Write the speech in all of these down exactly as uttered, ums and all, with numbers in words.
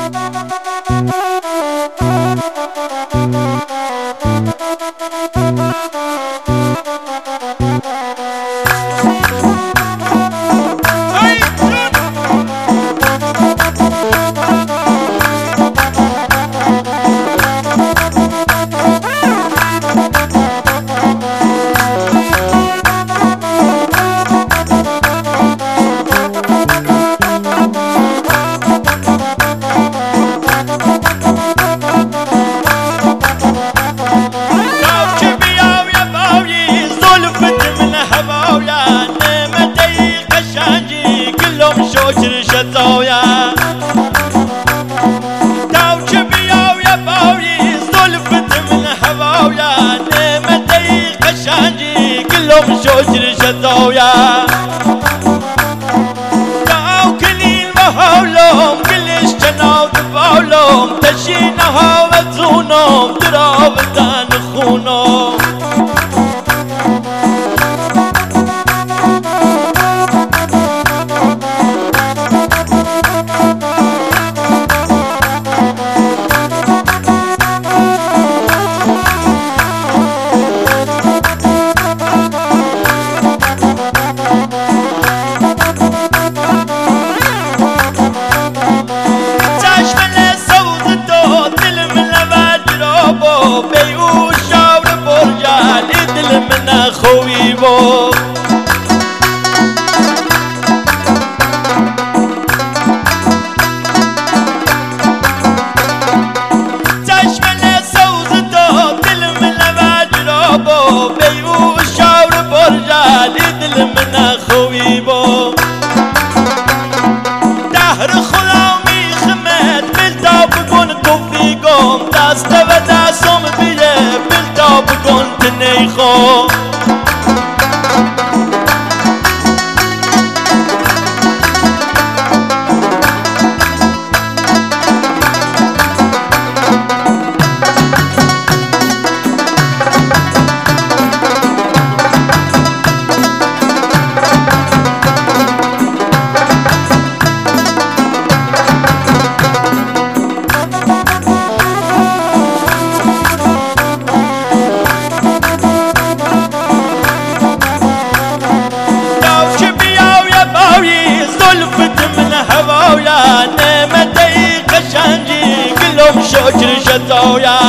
شجر شتاويا داو كلين وهولم كلش جناو دفاولم تشينها وزونم درابتان خونم خویبو چشم سوز تو دل من وجرابو بیو شاور برجالی دل من خویبو دهر خلامی خمت بلتا بگن کفیگم دست و دستم بیه بلتا بگن تنیخو شجر شتاويا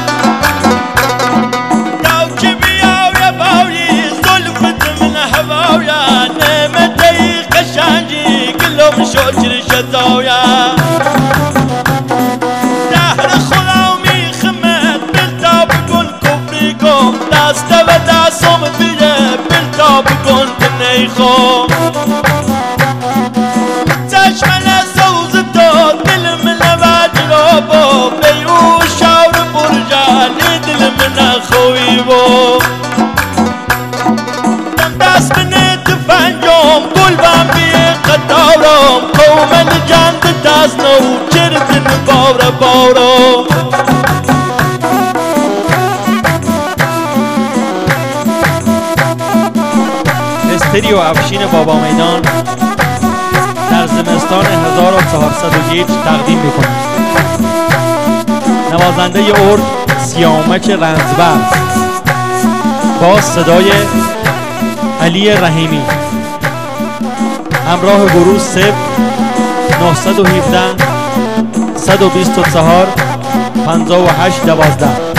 داو كبيا ويا باوي زلفت من هواويا نمتي قشانجي كلهم شجر شتاويا دهر خلاومي خمت بلتا بكون كفريكم دست وداسم بيه بلتا بكون تنيخو بیو شاور برجالی دل من خویبو دم دست من تفنجم قلبم بیه قطارم قومن جند تازنو چردن باور باورو استریو افشین بابا میدان در زمستان هزار و چهارصد و یک تقدیم میکنه. نوازنده ارگ سیامک رنزبر با صدای علی رحیمی، همراه گروه صفر نهصد و هفده صد و بیست و چهار پنجاه و هشت دوازده.